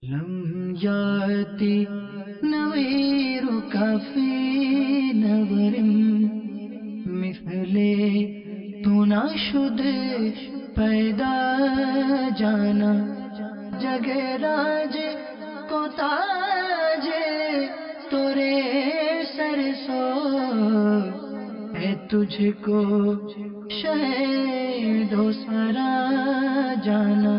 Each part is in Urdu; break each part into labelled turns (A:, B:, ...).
A: لم يأتي نويرك في نور مثل تناشد پیدا جانا جگ راج کو تاج تورے سر سو ہے تجھ کو شہد و سرا جانا.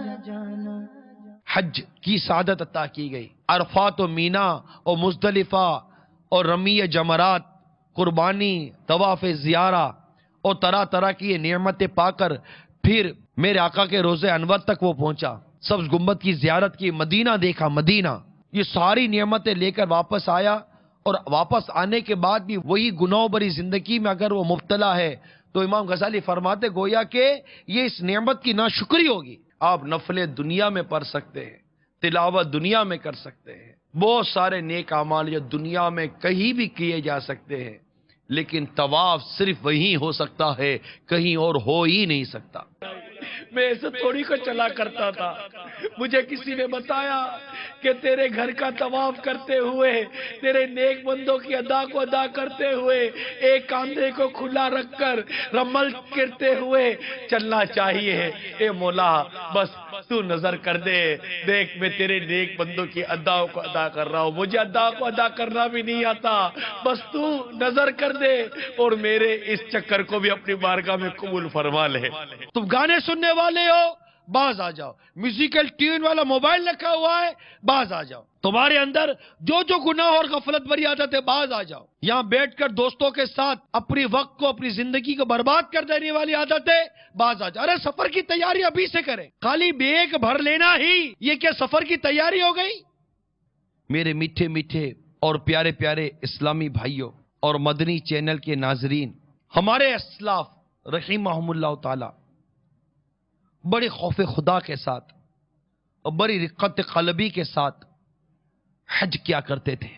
B: حج کی سعادت عطا کی گئی. عرفات و مینا اور مزدلفہ اور رمی جمرات، قربانی، طواف زیارہ اور طرح طرح کی یہ نعمتیں پا کر پھر میرے آقا کے روضہ انور تک وہ پہنچا. سبز گنبد کی زیارت کی، مدینہ دیکھا. مدینہ یہ ساری نعمتیں لے کر واپس آیا، اور واپس آنے کے بعد بھی وہی گناہوں بری زندگی میں اگر وہ مبتلا ہے تو امام غزالی فرماتے گویا کہ یہ اس نعمت کی ناشکری ہوگی. آپ نفلیں دنیا میں پڑھ سکتے ہیں، تلاوت دنیا میں کر سکتے ہیں، بہت سارے نیک اعمال جو دنیا میں کہیں بھی کیے جا سکتے ہیں، لیکن طواف صرف وہیں ہو سکتا ہے، کہیں اور ہو ہی نہیں سکتا. میں ایسے تھوڑی کو چلا کرتا تھا. مجھے کسی نے بتایا کہ تیرے گھر کا طواف کرتے ہوئے، تیرے نیک بندوں کی ادا کو ادا کرتے ہوئے، ایک کاندھے کو کھلا رکھ کر رمل کرتے ہوئے چلنا چاہیے. اے مولا بس تو نظر کر دے، دیکھ میں تیرے نیک بندوں کی اداؤں کو ادا کر رہا ہوں، مجھے ادا کو ادا کرنا بھی نہیں آتا، بس تو نظر کر دے اور میرے اس چکر کو بھی اپنی بارگاہ میں قبول فرما لے. تم گانے سننے والے ہو، باز آ جاؤ. میوزیکل ٹیون والا موبائل رکھا ہوا ہے، باز آ جاؤ. تمہارے اندر جو گناہ اور غفلت بری عادت ہے، باز آ جاؤ. یہاں بیٹھ کر دوستوں کے ساتھ اپنی وقت کو، اپنی زندگی کو برباد کر دینے والی عادت ہے، باز آ جاؤ. ارے سفر کی تیاری ابھی سے کریں، خالی بیگ بھر لینا ہی یہ کیا سفر کی تیاری ہو گئی؟ میرے میٹھے میٹھے اور پیارے پیارے اسلامی بھائیوں اور مدنی چینل کے ناظرین، ہمارے اسلاف رحمہم اللہ تعالی بڑے خوف خدا کے ساتھ اور بڑی رقت قلبی کے ساتھ حج کیا کرتے تھے.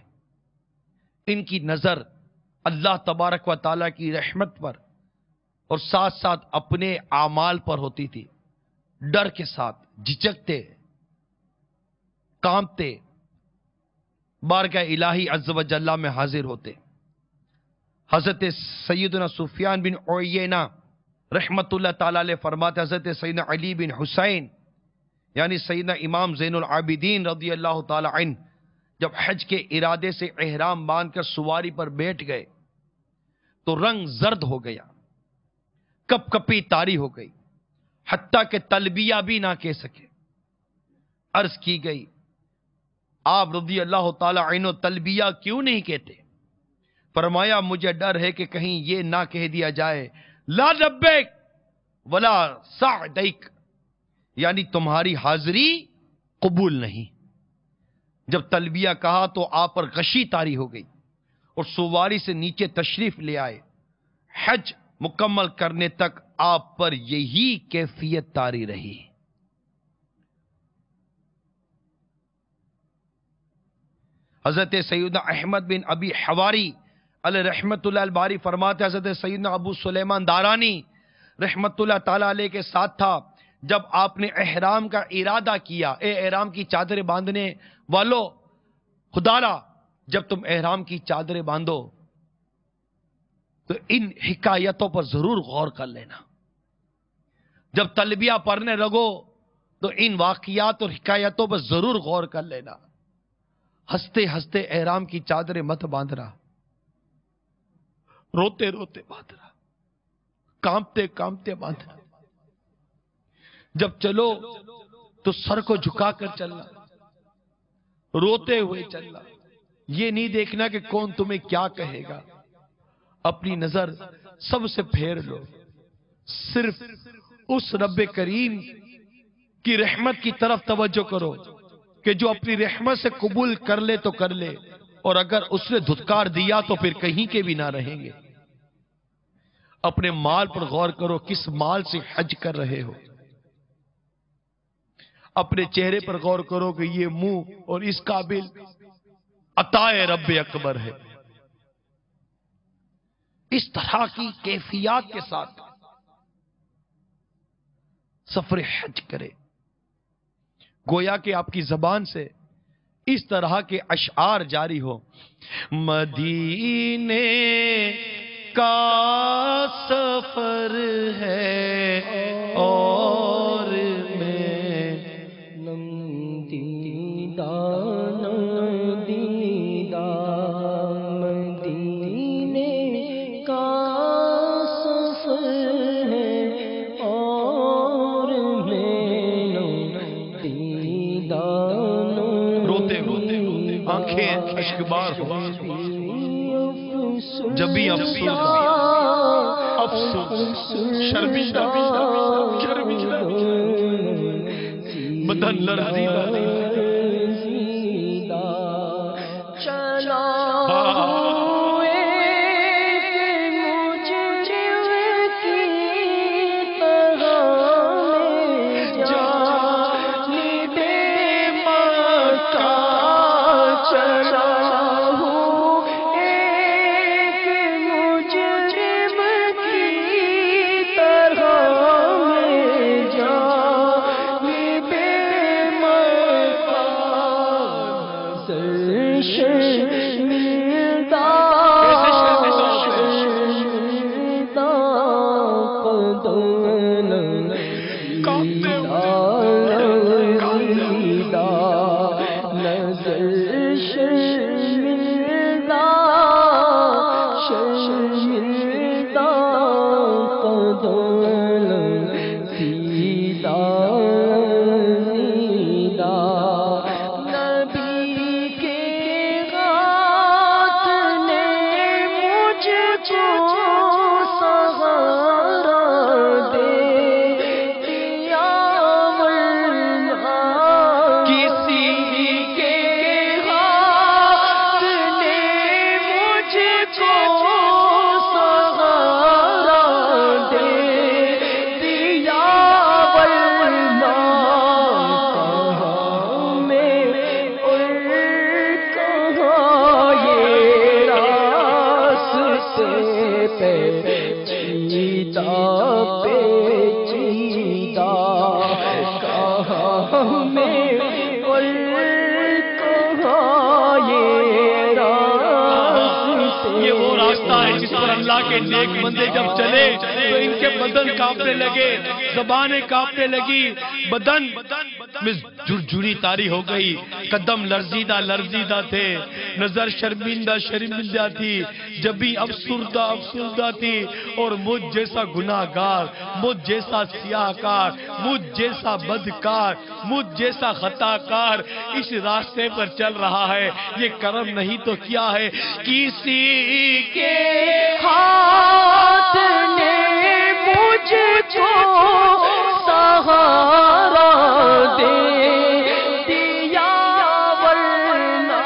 B: ان کی نظر اللہ تبارک و تعالیٰ کی رحمت پر اور ساتھ ساتھ اپنے اعمال پر ہوتی تھی. ڈر کے ساتھ جھجکتے، کانپتے بارگاہ الہی عز و جل میں حاضر ہوتے. حضرت سیدنا سفیان بن عیینہ رحمت اللہ تعالیٰ علیہ فرماتے، حضرت سیدنا علی بن حسین یعنی سیدنا امام زین العابدین رضی اللہ تعالیٰ عنہ جب حج کے ارادے سے احرام باندھ کر سواری پر بیٹھ گئے تو رنگ زرد ہو گیا، کپ کپی طاری ہو گئی، حتیٰ کہ تلبیہ بھی نہ کہہ سکے. عرض کی گئی آپ رضی اللہ تعالیٰ عنہ تلبیہ کیوں نہیں کہتے؟ فرمایا مجھے ڈر ہے کہ کہیں یہ نہ کہہ دیا جائے لا لبیک ولا سعدیک، یعنی تمہاری حاضری قبول نہیں. جب تلبیہ کہا تو آپ پر غشی طاری ہو گئی اور سواری سے نیچے تشریف لے آئے. حج مکمل کرنے تک آپ پر یہی کیفیت طاری رہی. حضرت سیدنا احمد بن ابی حواری علیہ رحمت اللہ الباری فرماتے، حضرت سیدنا ابو سلیمان دارانی رحمت اللہ تعالیٰ علیہ کے ساتھ تھا جب آپ نے احرام کا ارادہ کیا. اے احرام کی چادریں باندھنے والو، خدا را جب تم احرام کی چادریں باندھو تو ان حکایتوں پر ضرور غور کر لینا. جب تلبیہ پڑھنے لگو تو ان واقعات اور حکایتوں پر ضرور غور کر لینا. ہنستے ہنستے احرام کی چادریں مت باندھنا، روتے روتے باندھنا، کانپتے کانپتے باندھنا. جب چلو تو سر کو جھکا کر چلنا، روتے ہوئے چلنا. یہ نہیں دیکھنا کہ کون تمہیں کیا کہے گا. اپنی نظر سب سے پھیر لو، صرف اس رب کریم کی رحمت کی طرف توجہ کرو کہ جو اپنی رحمت سے قبول کر لے تو کر لے، اور اگر اس نے دھتکار دیا تو پھر کہیں کے بھی نہ رہیں گے. اپنے مال پر غور کرو، کس مال سے حج کر رہے ہو. اپنے چہرے پر غور کرو کہ یہ منہ اور اس قابل عطائے رب اکبر ہے. اس طرح کی کیفیات کے ساتھ سفر حج کرے. گویا کہ آپ کی زبان سے اس طرح کے اشعار جاری ہو. مدینے کا سفر ہے اور میں
A: دیدہ دیدہ مدینے کا سفر ہے اور میں دیدہ
B: روتے روتے آنکھیں اشکبار ہو جب بھی افسوس شرمندہ بدن لرزیدہ
A: چلا
B: کے نیک بندے جب چلے تو ان کے بدن کانپنے لگے، زبانیں کانپنے لگی، بدن میں جھرجھری طاری ہو گئی، قدم لرزیدہ لرزیدہ تھے، نظر شرمندہ شرمندہ تھی، جب بھی افسردہ افسردہ تھی، اور مجھ جیسا گناہگار، مجھ جیسا سیاہکار، مجھ جیسا بدکار، مجھ جیسا خطاکار اس راستے پر چل رہا ہے، یہ کرم نہیں تو کیا ہے؟ کسی کے
A: ہاتھ نے مجھ کو سہارا دے دیا، ورنہ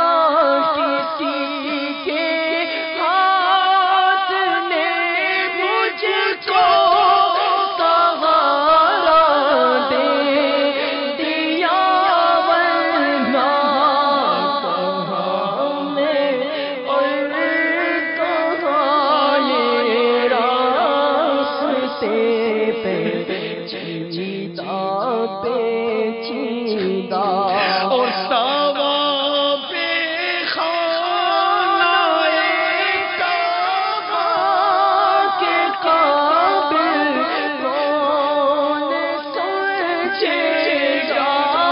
A: کسی کے ہاتھ نے مجھ کو سہارا دے دیا، ورنہ کہاں میں اور کہاں یہ راستے پیچیدہ پیچیدہ،
B: اور ثواب خانہ
A: کعبہ کے قابل کون سوچے گا،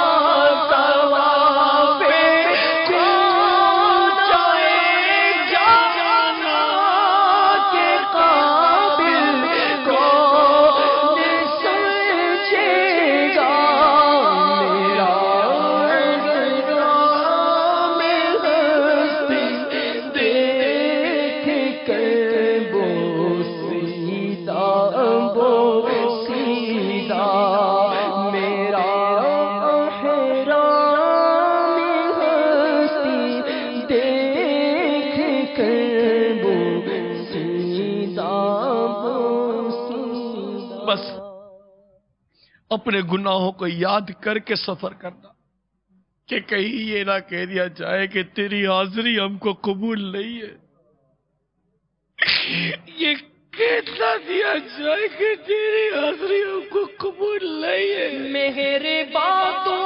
A: ثواب خانہ جانا کے قابل کون سوچے گا، میرا گرام ہستی دیکھ کر بوسیدہ بوسیدہ، میرا حیران ہستی دیکھ کر بوسیدہ بوسیدہ۔
B: بس اپنے گناہوں کو یاد کر کے سفر کرنا، کہ کہیں یہ نہ کہہ دیا جائے کہ تیری حاضری ہم کو قبول نہیں ہے، یہ اتنا دیا جائے کہ تیری حاضریوں کو قبول نہیں ہے.
A: میرے باتوں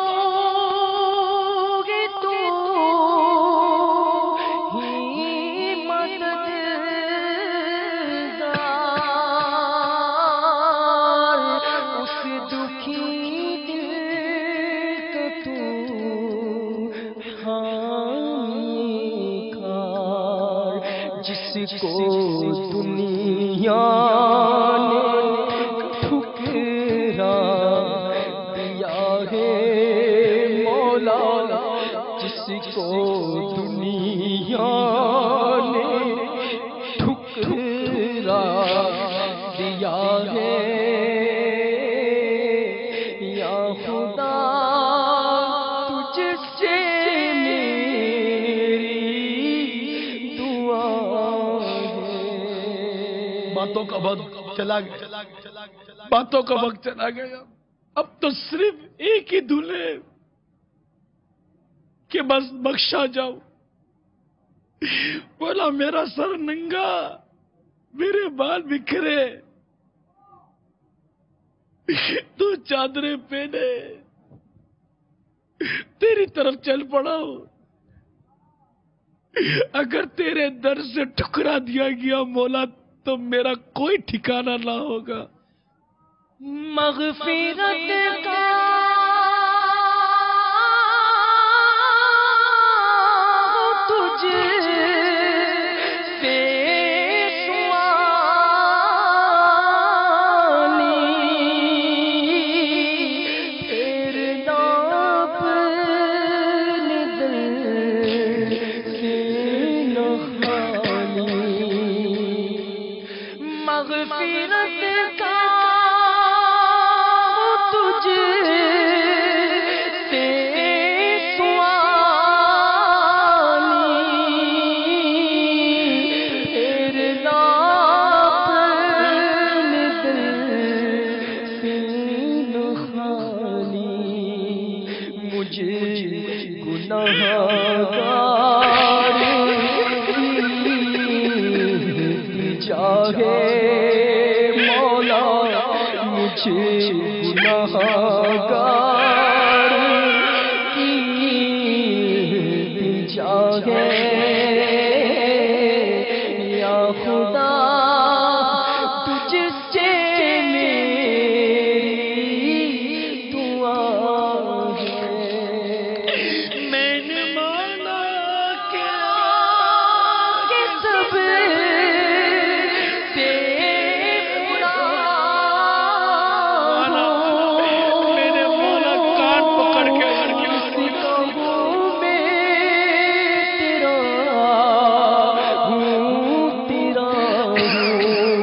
A: گے تو ہی مددگار، اس دکھی دل کا تو حامی کار، جس کو دنیا نے ٹھکرا دیا ہے مولا، جس کو دنیا نے ٹھکرا دیا ہے، یا خدا تجھ سے میری دعا ہے.
B: باتوں کا وقت چلا گیا، باتوں کا وقت چلا گیا. اب تو صرف ایک ہی دھن ہے کہ بس بخشا جاؤ. بولا میرا سر ننگا، میرے بال بکھرے، تو چادریں پہنے تیری طرف چل پڑا ہوں. اگر تیرے در سے ٹھکرا دیا گیا مولا تو میرا کوئی ٹھکانہ نہ ہوگا.
A: مغفرت کا تجھ سے سوالی، پھر اپنے دل سے نہ خالی. مغفرت کا تجھ سے سوالی، پھر اپنے دل سے نہ خالی. مجھے گناہگار کی چاہے مولا، مجھے گناہگار کی چاہے، یا خدا تجھ سے میری دعا ہے.
B: میں نے مانا
A: کہ سب سے برا
B: میرے مولا کان پکڑ کے
A: کسی کو میں تیرا ہوں، تیرا ہوں.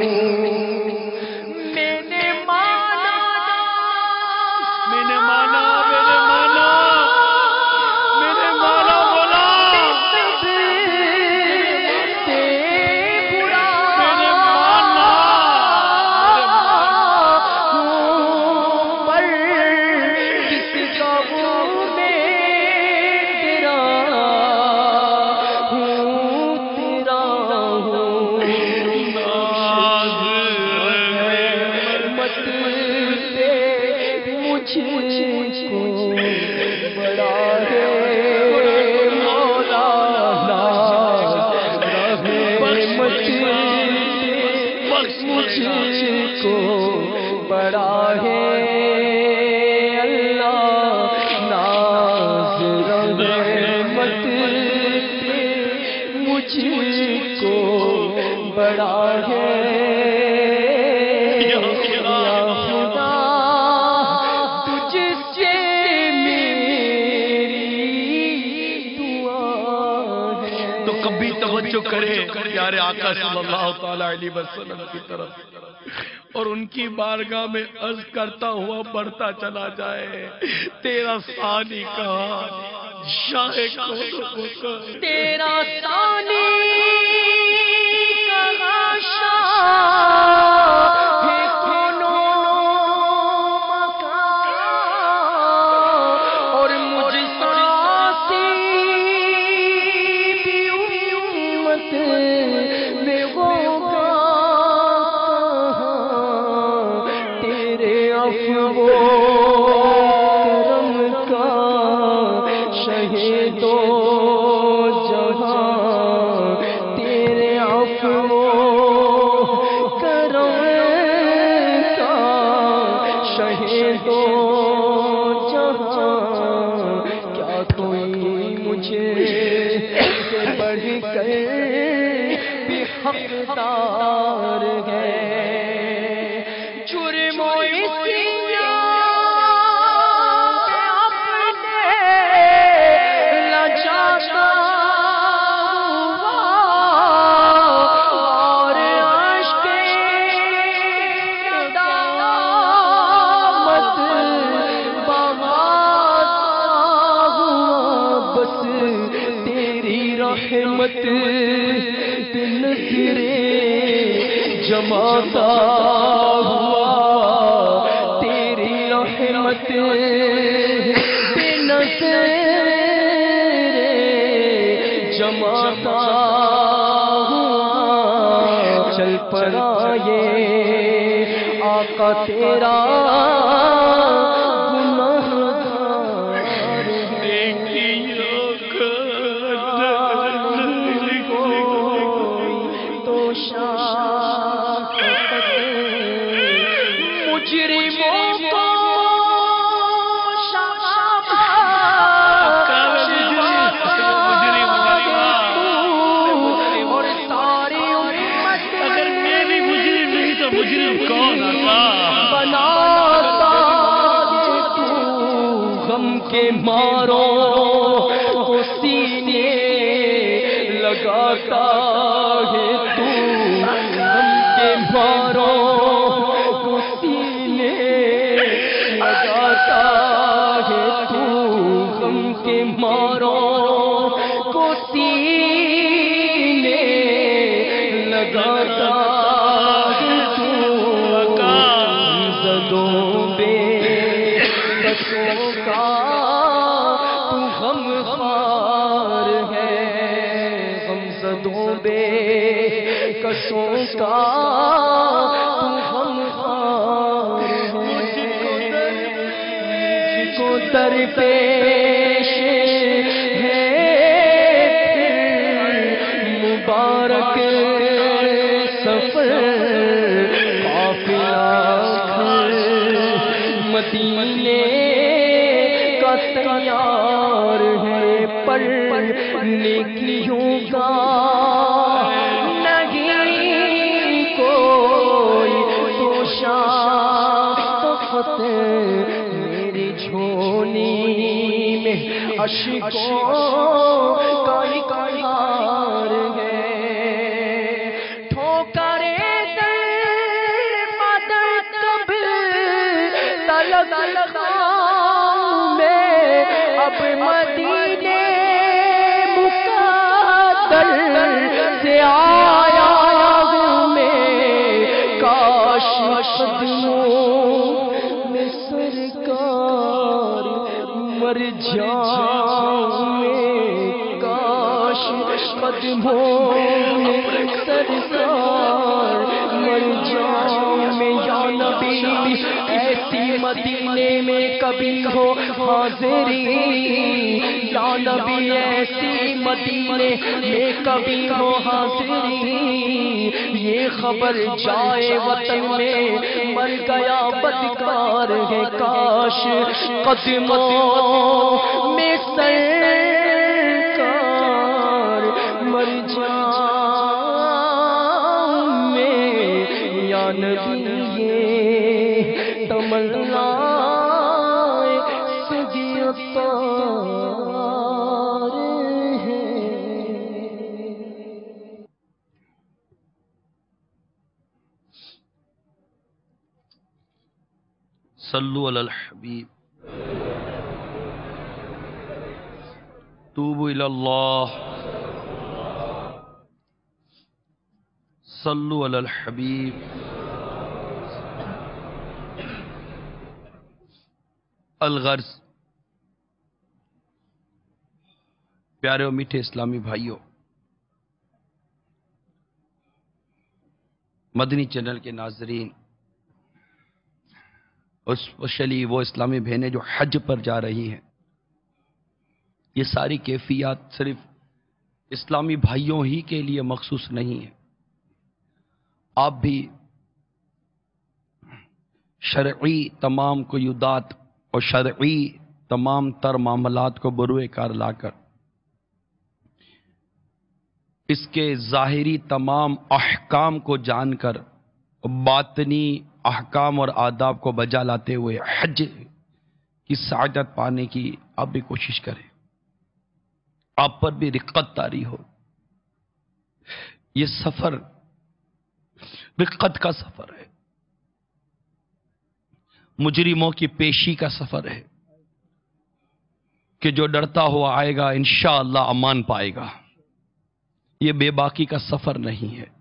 A: میں نے مانا،
B: میں نے مانا، میں نے مانا، میں نے مانا مولا.
A: سب سے برا
B: میں نے مانا،
A: پر کس قابو میں تیرا ہوں، تیرا ہوں. رحمت سے مجھ کو بڑا ہے مولا، رحمت سے مجھ کو بڑا ہے اللہ، ناز رحمت سے مجھ کو بڑا ہے. یا خدا تجھ سے میری دعا ہے.
B: تو کبھی توجہ کرے پیارے آقا صلی اللہ تعالی علیہ وسلم کی طرف اور ان کی بارگاہ میں عرض کرتا ہوا بڑھتا چلا جائے. تیرا ثانی کہاں شاہ کون کو
A: تیرا ثانی کہاں شاہ ہے کونو مکان، اور مجھ ساسی بھی امت میں ہوگا شہے تو جہاں تیرے عفو کرم کا شہے تو جہاں کیا کوئی مجھے سے بڑھ کر بھی حقدار ہے جرم و رحمت پہ نظریں جماتا ہوا تیری رحمت پہ نظریں جماتا ہوا چل پڑا یہ آقا تیرا کے مارو کو سینے لگاتا ہے تو غم کے مارو کو سینے لگاتا ہے تو غم کے مارو کو سینے لگاتا ہے تو زدوں بے بسوں کا کسوں کا تو غمخوار ہے مجھ کو درپیش ہے مبارک سفر قافلہ مدینے کا تیار ہے پر نیکیوں کا میری جھولی میں اشکوں کا اقرار ہے ٹھوکرے در مدد کب طلب میں اب مدینے مقدر سے آیا ہوں میں کاش سرکار مر جاؤں میں کاش قدموں میں سرکار مر جاؤں میں یا نبی ایسی مدینے میں کبھی ہو حاضری یا نبی ایسی مدینے میں کبھی ہو حاضری یہ خبر جائے وطن میں مر گیا بدکار ہے کاش قدموں میں سرکار مر جاؤں میں یا نبی یہ تمنا سجی اتار ہے
B: صلو علی الحبیب توبوا الی اللہ صلو علی الحبیب الغرض پیارے و میٹھے اسلامی بھائیوں، مدنی چینل کے ناظرین، اسپیشلی وہ اسلامی بہنیں جو حج پر جا رہی ہیں، یہ ساری کیفیات صرف اسلامی بھائیوں ہی کے لیے مخصوص نہیں ہے، آپ بھی شرعی تمام قیودات اور شرعی تمام تر معاملات کو بروئے کار لا کر اس کے ظاہری تمام احکام کو جان کر باطنی احکام اور آداب کو بجا لاتے ہوئے حج کی سعادت پانے کی آپ بھی کوشش کریں، آپ پر بھی رقت طاری ہو۔ یہ سفر رقت کا سفر ہے، مجرموں کی پیشی کا سفر ہے کہ جو ڈرتا ہوا آئے گا انشاءاللہ امان پائے گا۔ یہ بے باکی کا سفر نہیں ہے،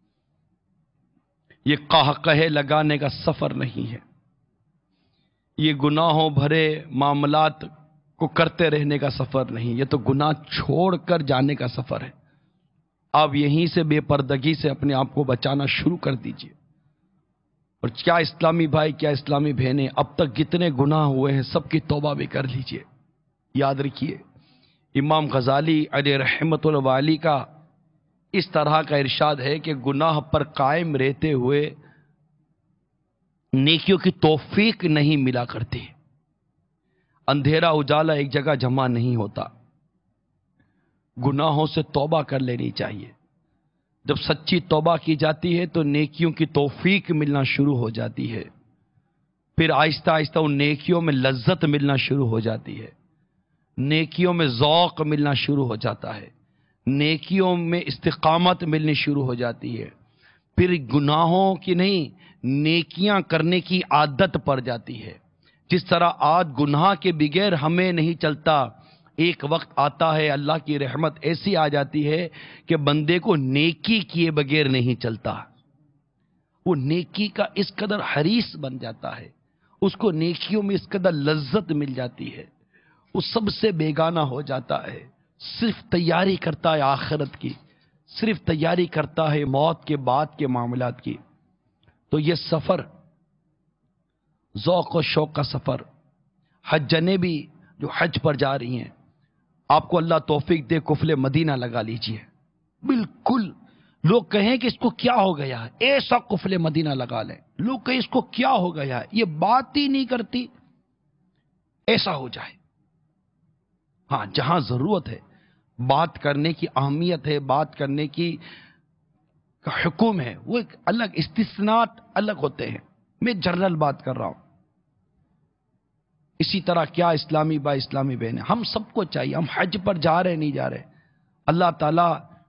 B: یہ قہقہے لگانے کا سفر نہیں ہے، یہ گناہوں بھرے معاملات کو کرتے رہنے کا سفر نہیں، یہ تو گناہ چھوڑ کر جانے کا سفر ہے۔ آپ یہیں سے بے پردگی سے اپنے آپ کو بچانا شروع کر دیجئے۔ اور کیا اسلامی بھائی، کیا اسلامی بہنیں، اب تک جتنے گناہ ہوئے ہیں سب کی توبہ بھی کر لیجئے۔ یاد رکھیے امام غزالی علیہ رحمت اللہ علیہ کا اس طرح کا ارشاد ہے کہ گناہ پر قائم رہتے ہوئے نیکیوں کی توفیق نہیں ملا کرتی، اندھیرا اجالا ایک جگہ جمع نہیں ہوتا، گناہوں سے توبہ کر لینی چاہیے۔ جب سچی توبہ کی جاتی ہے تو نیکیوں کی توفیق ملنا شروع ہو جاتی ہے، پھر آہستہ آہستہ ان نیکیوں میں لذت ملنا شروع ہو جاتی ہے، نیکیوں میں ذوق ملنا شروع ہو جاتا ہے، نیکیوں میں استقامت ملنی شروع ہو جاتی ہے، پھر گناہوں کی نہیں نیکیاں کرنے کی عادت پڑ جاتی ہے۔ جس طرح آج گناہ کے بغیر ہمیں نہیں چلتا، ایک وقت آتا ہے اللہ کی رحمت ایسی آ جاتی ہے کہ بندے کو نیکی کیے بغیر نہیں چلتا، وہ نیکی کا اس قدر حریص بن جاتا ہے، اس کو نیکیوں میں اس قدر لذت مل جاتی ہے، وہ سب سے بیگانہ ہو جاتا ہے، صرف تیاری کرتا ہے آخرت کی، صرف تیاری کرتا ہے موت کے بعد کے معاملات کی۔ تو یہ سفر ذوق و شوق کا سفر، حجنے بھی جو حج پر جا رہی ہیں، آپ کو اللہ توفیق دے قفل مدینہ لگا لیجئے۔ بالکل لوگ کہیں کہ اس کو کیا ہو گیا ہے، ایسا قفل مدینہ لگا لیں، لوگ کہیں اس کو کیا ہو گیا ہے، یہ بات ہی نہیں کرتی، ایسا ہو جائے۔ ہاں جہاں ضرورت ہے، بات کرنے کی اہمیت ہے، بات کرنے کی کا حکم ہے، وہ ایک الگ استثناءات الگ ہوتے ہیں، میں جنرل بات کر رہا ہوں۔ اسی طرح کیا اسلامی بھائی، اسلامی بہنیں، ہم سب کو چاہیے، ہم حج پر جا رہے نہیں جا رہے، اللہ تعالی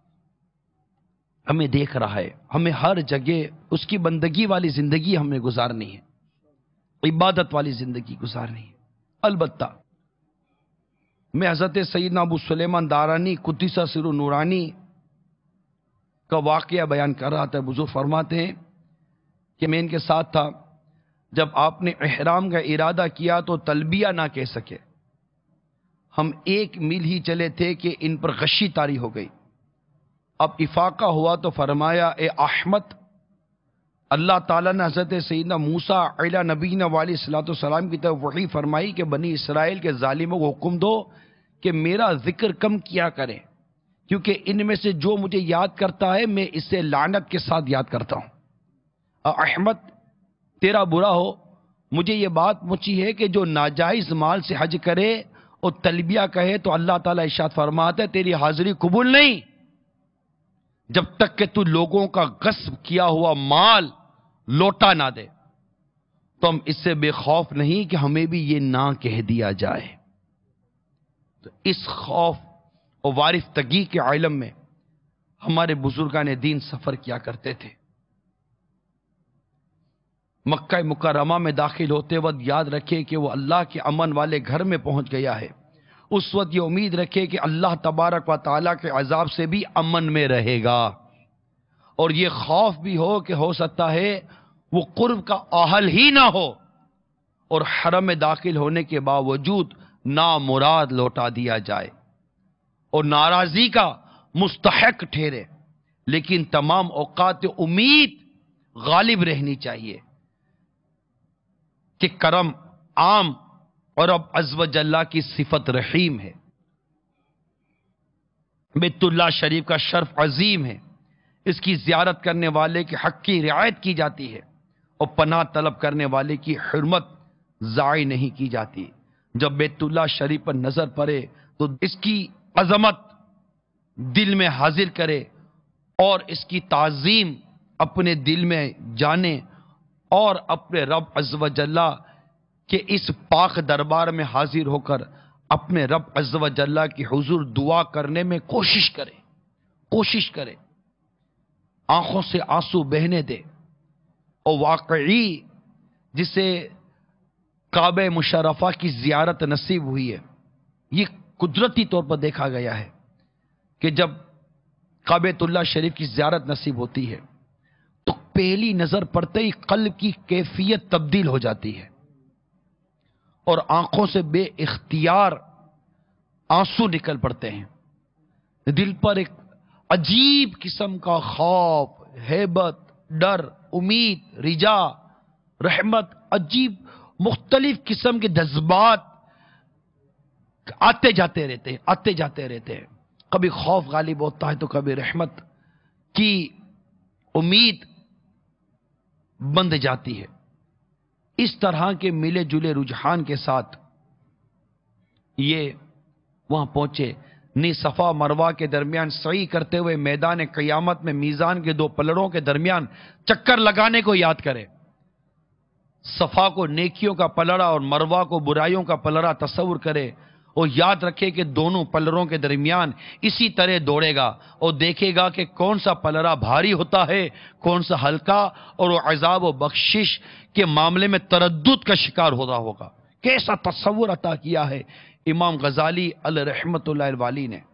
B: ہمیں دیکھ رہا ہے، ہمیں ہر جگہ اس کی بندگی والی زندگی ہمیں گزارنی ہے، عبادت والی زندگی گزارنی ہے۔ البتہ میں حضرت سیدنا ابو سلیمان دارانی قدس سر نورانی کا واقعہ بیان کر رہا تھا۔ بزرگ فرماتے ہیں کہ میں ان کے ساتھ تھا، جب آپ نے احرام کا ارادہ کیا تو تلبیہ نہ کہہ سکے، ہم 1 میل ہی چلے تھے کہ ان پر غشی طاری ہو گئی۔ اب افاقہ ہوا تو فرمایا، اے احمد، اللہ تعالیٰ نے حضرت سیدنا موسیٰ علیہ نبینا علیہ الصلوۃ والسلام کی طرف وحی فرمائی کہ بنی اسرائیل کے ظالموں کو حکم دو کہ میرا ذکر کم کیا کریں، کیونکہ ان میں سے جو مجھے یاد کرتا ہے میں اسے لعنت کے ساتھ یاد کرتا ہوں۔ احمد تیرا برا ہو، مجھے یہ بات پوچھی ہے کہ جو ناجائز مال سے حج کرے اور تلبیہ کہے تو اللہ تعالیٰ ارشاد فرماتا ہے تیری حاضری قبول نہیں جب تک کہ تو لوگوں کا غصب کیا ہوا مال لوٹا نہ دے۔ تو ہم اس سے بے خوف نہیں کہ ہمیں بھی یہ نہ کہہ دیا جائے۔ تو اس خوف اور وارفتگی کے علم میں ہمارے بزرگان دین سفر کیا کرتے تھے۔ مکہ مکرمہ میں داخل ہوتے وقت یاد رکھے کہ وہ اللہ کے امن والے گھر میں پہنچ گیا ہے، اس وقت یہ امید رکھے کہ اللہ تبارک و تعالیٰ کے عذاب سے بھی امن میں رہے گا، اور یہ خوف بھی ہو کہ ہو سکتا ہے وہ قرب کا اہل ہی نہ ہو اور حرم میں داخل ہونے کے باوجود نامراد لوٹا دیا جائے اور ناراضی کا مستحق ٹھہرے۔ لیکن تمام اوقات امید غالب رہنی چاہیے کہ کرم عام اور اب عز و جل کی صفت رحیم ہے، بیت اللہ شریف کا شرف عظیم ہے، اس کی زیارت کرنے والے کے حق کی رعایت کی جاتی ہے اور پناہ طلب کرنے والے کی حرمت ضائع نہیں کی جاتی۔ جب بیت اللہ شریف پر نظر پڑے تو اس کی عظمت دل میں حاضر کرے اور اس کی تعظیم اپنے دل میں جانے اور اپنے رب عز و جل کے اس پاک دربار میں حاضر ہو کر اپنے رب عز و جل کی حضور دعا کرنے میں کوشش کرے، آنکھوں سے آنسو بہنے دے، اور واقعی جسے کعبہ مشرفہ کی زیارت نصیب ہوئی ہے، یہ قدرتی طور پر دیکھا گیا ہے کہ جب کعبۃ اللہ شریف کی زیارت نصیب ہوتی ہے تو پہلی نظر پڑتے ہی قلب کی کیفیت تبدیل ہو جاتی ہے اور آنکھوں سے بے اختیار آنسو نکل پڑتے ہیں، دل پر ایک عجیب قسم کا خوف، ہیبت، ڈر، امید، رجا، رحمت، عجیب مختلف قسم کے جذبات آتے جاتے رہتے ہیں۔ کبھی خوف غالب ہوتا ہے تو کبھی رحمت کی امید بند جاتی ہے۔ اس طرح کے ملے جلے رجحان کے ساتھ یہ وہاں پہنچے، صفا مروا کے درمیان سعی کرتے ہوئے میدان قیامت میں میزان کے دو پلڑوں کے درمیان چکر لگانے کو یاد کرے، صفا کو نیکیوں کا پلڑا اور مروا کو برائیوں کا پلڑا تصور کرے اور یاد رکھے کہ دونوں پلڑوں کے درمیان اسی طرح دوڑے گا اور دیکھے گا کہ کون سا پلڑا بھاری ہوتا ہے، کون سا ہلکا، اور وہ عذاب و بخشش کے معاملے میں تردد کا شکار ہوتا ہوگا۔ کیسا تصور عطا کیا ہے امام غزالی علیہ رحمت اللہ الوالی نے۔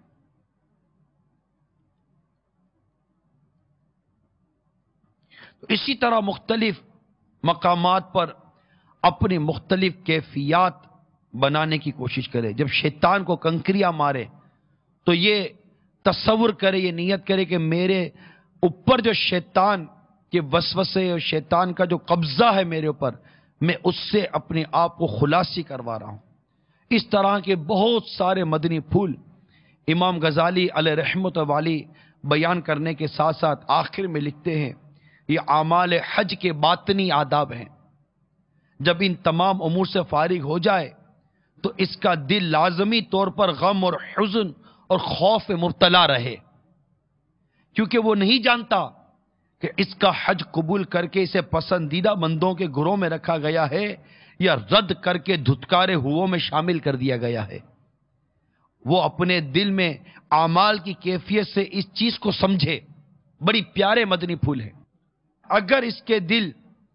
B: اسی طرح مختلف مقامات پر اپنی مختلف کیفیات بنانے کی کوشش کرے۔ جب شیطان کو کنکریاں مارے تو یہ تصور کرے، یہ نیت کرے کہ میرے اوپر جو شیطان کے وسوسے اور شیطان کا جو قبضہ ہے میرے اوپر، میں اس سے اپنے آپ کو خلاصی کروا رہا ہوں۔ اس طرح کے بہت سارے مدنی پھول امام غزالی علیہ رحمت والی بیان کرنے کے ساتھ ساتھ آخر میں لکھتے ہیں، یہ اعمال حج کے باطنی آداب ہیں۔ جب ان تمام امور سے فارغ ہو جائے تو اس کا دل لازمی طور پر غم اور حزن اور خوف میں مبتلا رہے، کیونکہ وہ نہیں جانتا کہ اس کا حج قبول کر کے اسے پسندیدہ بندوں کے گروہ میں رکھا گیا ہے یا رد کر کے دھتکارے ہوئوں میں شامل کر دیا گیا ہے۔ وہ اپنے دل میں اعمال کی کیفیت سے اس چیز کو سمجھے۔ بڑی پیارے مدنی پھول ہے۔ اگر اس کے دل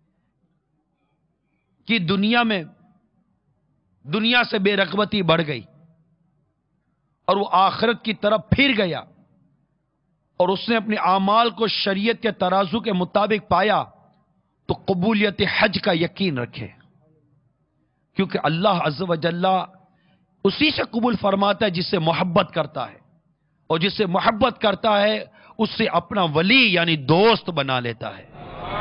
B: کی دنیا سے بے رغبتی بڑھ گئی اور وہ آخرت کی طرف پھر گیا اور اس نے اپنے اعمال کو شریعت کے ترازو کے مطابق پایا تو قبولیت حج کا یقین رکھے، کیونکہ اللہ عز و جل اسی سے قبول فرماتا ہے جس سے محبت کرتا ہے، اور جس سے محبت کرتا ہے اس سے اپنا ولی یعنی دوست بنا لیتا ہے،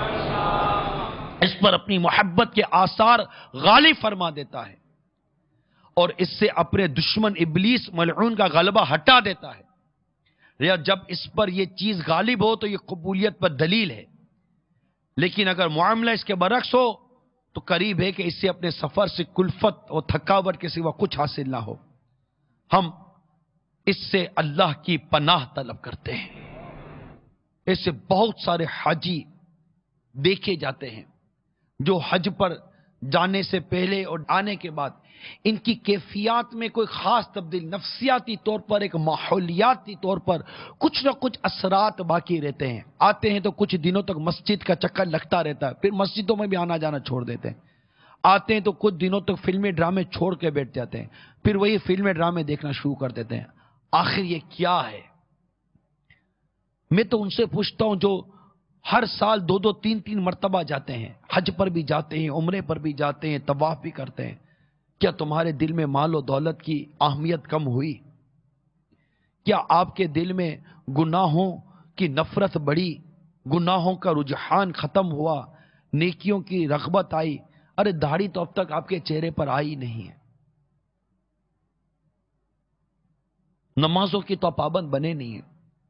B: اس پر اپنی محبت کے آثار غالب فرما دیتا ہے اور اس سے اپنے دشمن ابلیس ملعون کا غلبہ ہٹا دیتا ہے۔ جب اس پر یہ چیز غالب ہو تو یہ قبولیت پر دلیل ہے، لیکن اگر معاملہ اس کے برعکس ہو تو قریب ہے کہ اس سے اپنے سفر سے کلفت اور تھکاوٹ کے سوا کچھ حاصل نہ ہو۔ ہم اس سے اللہ کی پناہ طلب کرتے ہیں۔ ایسے بہت سارے حاجی دیکھے جاتے ہیں جو حج پر جانے سے پہلے اور آنے کے بعد ان کی کیفیات میں کوئی خاص تبدیل، نفسیاتی طور پر، ایک ماحولیاتی طور پر کچھ نہ کچھ اثرات باقی رہتے ہیں۔ آتے ہیں تو کچھ دنوں تک مسجد کا چکر لگتا رہتا ہے، پھر مسجدوں میں بھی آنا جانا چھوڑ دیتے ہیں۔ آتے ہیں تو کچھ دنوں تک فلمی ڈرامے چھوڑ کے بیٹھ جاتے ہیں، پھر وہی فلمی ڈرامے دیکھنا شروع کر دیتے ہیں۔ آخر یہ کیا ہے؟ میں تو ان سے پوچھتا ہوں جو ہر سال 2-3 مرتبہ جاتے ہیں، حج پر بھی جاتے ہیں، عمرے پر بھی جاتے ہیں، طواف بھی کرتے ہیں، کیا تمہارے دل میں مال و دولت کی اہمیت کم ہوئی؟ کیا آپ کے دل میں گناہوں کی نفرت بڑھی، گناہوں کا رجحان ختم ہوا، نیکیوں کی رغبت آئی؟ ارے داڑھی تو اب تک آپ کے چہرے پر آئی نہیں ہے۔ نمازوں کی تو پابند بنے نہیں ہیں.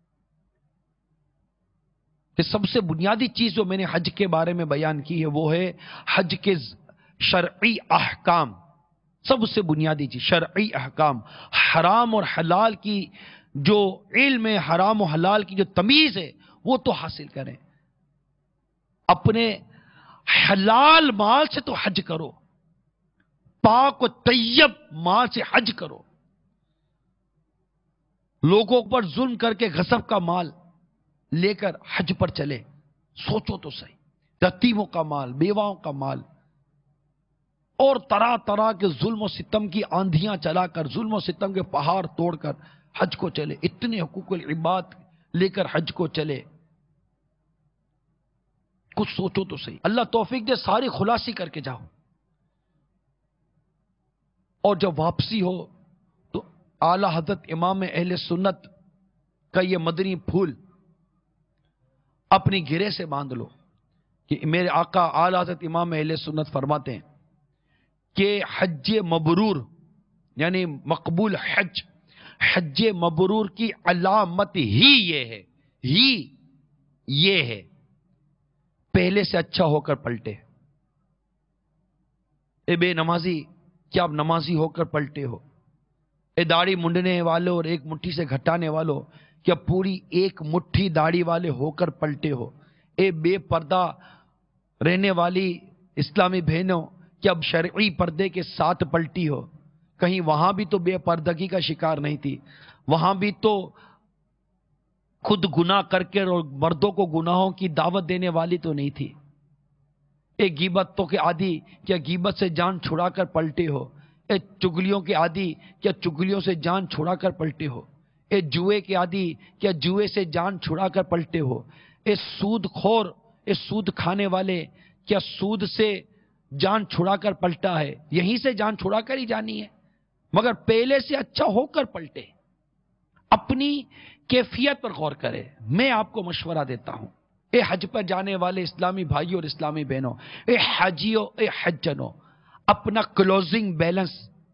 B: کہ سب سے بنیادی چیز جو میں نے حج کے بارے میں بیان کی ہے وہ ہے حج کے شرعی احکام. سب سے بنیادی چیز شرعی احکام، حرام اور حلال کی جو علم ہے، حرام و حلال کی جو تمیز ہے وہ تو حاصل کریں. اپنے حلال مال سے تو حج کرو، پاک و طیب مال سے حج کرو. لوگوں پر ظلم کر کے غصب کا مال لے کر حج پر چلے، سوچو تو صحیح. یتیموں کا مال، بیواؤں کا مال، اور طرح طرح کے ظلم و ستم کی آندھیاں چلا کر، ظلم و ستم کے پہاڑ توڑ کر حج کو چلے. اتنے حقوق العباد لے کر حج کو چلے. کچھ سوچو تو صحیح. اللہ توفیق دے، ساری خلاصی کر کے جاؤ. اور جب واپسی ہو تو اعلی حضرت امام اہل سنت کا یہ مدنی پھول اپنی گرے سے باندھ لو. کہ میرے آقا اعلی حضرت امام اہل سنت فرماتے ہیں کہ حج مبرور یعنی مقبول حج، حج مبرور کی علامت ہی یہ ہے پہلے سے اچھا ہو کر پلٹے. اے بے نمازی، کیا آپ نمازی ہو کر پلٹے ہو؟ اے داڑھی منڈنے والوں اور ایک مٹھی سے گھٹانے والوں، کیا پوری ایک مٹھی داڑھی والے ہو کر پلٹے ہو؟ اے بے پردہ رہنے والی اسلامی بہنوں، کیا اب شرعی پردے کے ساتھ پلٹی ہو؟ کہیں وہاں بھی تو بے پردگی کا شکار نہیں تھی، وہاں بھی تو خود گناہ کر کے اور مردوں کو گناہوں کی دعوت دینے والی تو نہیں تھی. ایک غیبتوں کے عادی، کیا غیبت سے جان چھڑا کر پلٹے ہو؟ اے چگلیوں کے عادی، کیا چگلیوں سے جان چھڑا کر پلٹے ہو؟ اے جوئے کے عادی، کیا جوئے سے جان چھڑا کر پلٹے ہو؟ اے سود خور، اے سود کھانے والے، کیا سود سے جان چھڑا کر پلٹا ہے؟ یہیں سے جان چھڑا کر ہی جانی ہے، مگر پہلے سے اچھا ہو کر پلٹے. اپنی کیفیت پر غور کرے. میں آپ کو مشورہ دیتا ہوں، اے حج پر جانے والے اسلامی بھائیوں اور اسلامی بہنوں، اے حاجیوں، اے حجنوں، اپنا کلوزنگ بیلنس،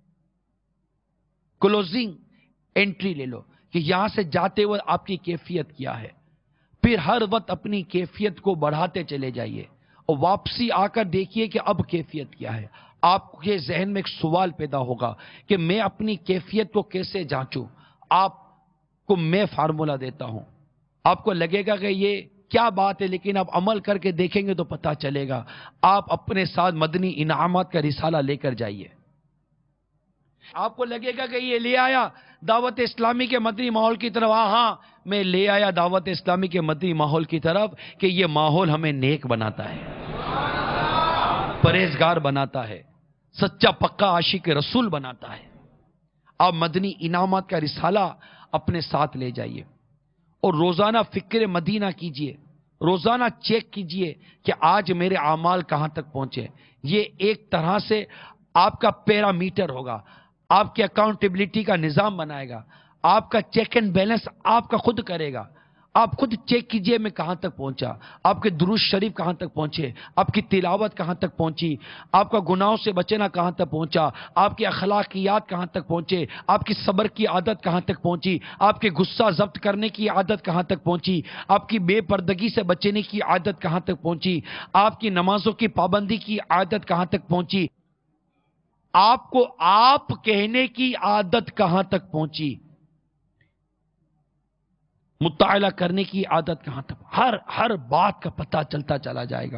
B: کلوزنگ انٹری لے لو کہ یہاں سے جاتے وقت آپ کی کیفیت کیا ہے. پھر ہر وقت اپنی کیفیت کو بڑھاتے چلے جائیے اور واپسی آ کر دیکھیے کہ اب کیفیت کیا ہے. آپ کے ذہن میں ایک سوال پیدا ہوگا کہ میں اپنی کیفیت کو کیسے جانچوں. آپ کو میں فارمولا دیتا ہوں. آپ کو لگے گا کہ یہ کیا بات ہے، لیکن آپ عمل کر کے دیکھیں گے تو پتا چلے گا. آپ اپنے ساتھ مدنی انعامات کا رسالہ لے کر جائیے. آپ کو لگے گا کہ یہ لے آیا دعوت اسلامی کے مدنی ماحول کی طرف. ہاں میں لے آیا دعوت اسلامی کے مدنی ماحول کی طرف کہ یہ ماحول ہمیں نیک بناتا ہے، پرہیزگار بناتا ہے، سچا پکا عاشق رسول بناتا ہے. آپ مدنی انعامات کا رسالہ اپنے ساتھ لے جائیے اور روزانہ فکر مدینہ کیجئے. روزانہ چیک کیجئے کہ آج میرے اعمال کہاں تک پہنچے. یہ ایک طرح سے آپ کا پیرامیٹر ہوگا، آپ کی اکاؤنٹیبلٹی کا نظام بنائے گا. آپ کا چیک اینڈ بیلنس آپ کا خود کرے گا. آپ خود چیک کیجئے میں کہاں تک پہنچا، آپ کے درود شریف کہاں تک پہنچے، آپ کی تلاوت کہاں تک پہنچی، آپ کا گناہوں سے بچنا کہاں تک پہنچا، آپ کے اخلاقیات کہاں تک پہنچے، آپ کی صبر کی عادت کہاں تک پہنچی، آپ کے غصہ ضبط کرنے کی عادت کہاں تک پہنچی، آپ کی بے پردگی سے بچنے کی عادت کہاں تک پہنچی، آپ کی نمازوں کی پابندی کی عادت کہاں تک پہنچی، آپ کو آپ کہنے کی عادت کہاں تک پہنچی، مطالعہ کرنے کی عادت کہاں تک. ہر بات کا پتہ چلتا چلا جائے گا.